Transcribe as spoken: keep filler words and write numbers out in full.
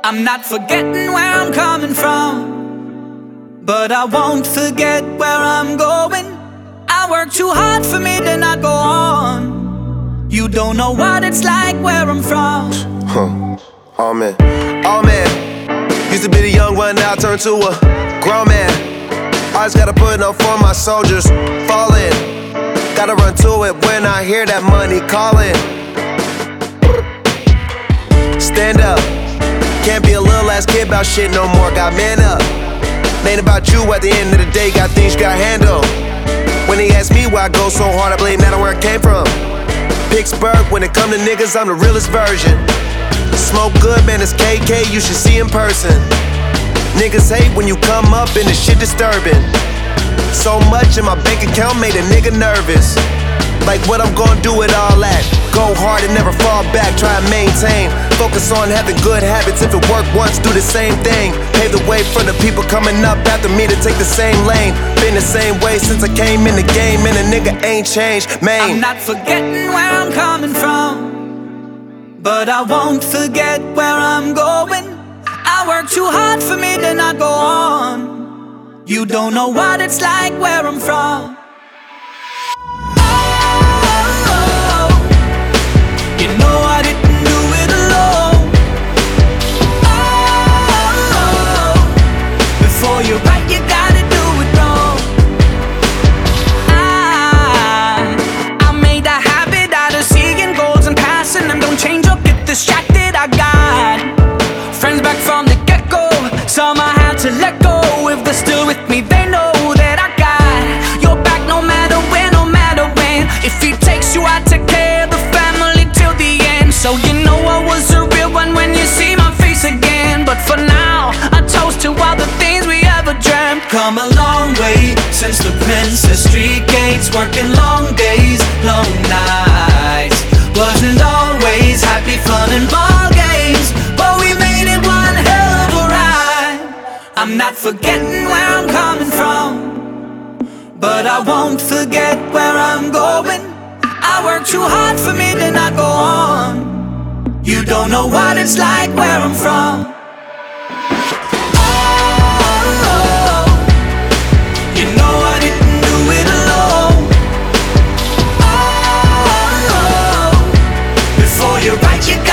I'm not forgetting where I'm coming from, but I won't forget where I'm going. I work too hard for me to not go on. You don't know what it's like where I'm from. Huh. Oh man, oh man. Used to be the young one, now turned to a grown man. I just gotta put up for my soldiers, falling. Gotta run to it when I hear that money calling. Stand up, can't be a little ass kid about shit no more. Got man up, ain't about you at the end of the day. Got things you gotta handle. When they ask me why I go so hard, I blame that on where I came from. Pittsburgh, when it come to niggas, I'm the realest version. Smoke good, man, it's K K, you should see in person. Niggas hate when you come up and the shit disturbing. So much in my bank account made a nigga nervous. Like what I'm gonna do with all that. Go hard and never fall back, try and maintain. Focus on having good habits, if it worked once, do the same thing. Pave the way for the people coming up after me to take the same lane. Been the same way since I came in the game, and a nigga ain't changed, man. I'm not forgetting where I'm coming from, but I won't forget where I'm going. I work too hard for me to not go on. You don't know what it's like where I'm from. Oh, you know I didn't do it alone. Oh, before you're right, you gotta do it wrong. I, I made a habit out of seeing goals and passing them. Don't change or get distracted, I got friends back from the get-go, some I had to let go. If they're still with me, they know that I got your back no matter when, no matter when. If he takes you, I take care of the family till the end. So you know I was a real one when you see my face again. But for now, I toast to all the things we ever dreamt. Come a long way since the Princess Street gates, working long days, long nights. Wasn't always happy, fun and ball games, but we made it one hell of a ride. I'm not forgetting where I'm coming from, but I won't forget where I'm going. I work too hard for me to not go on. You don't know what it's like where I'm from. Oh, you know I didn't do it alone. Oh, before you're right, you got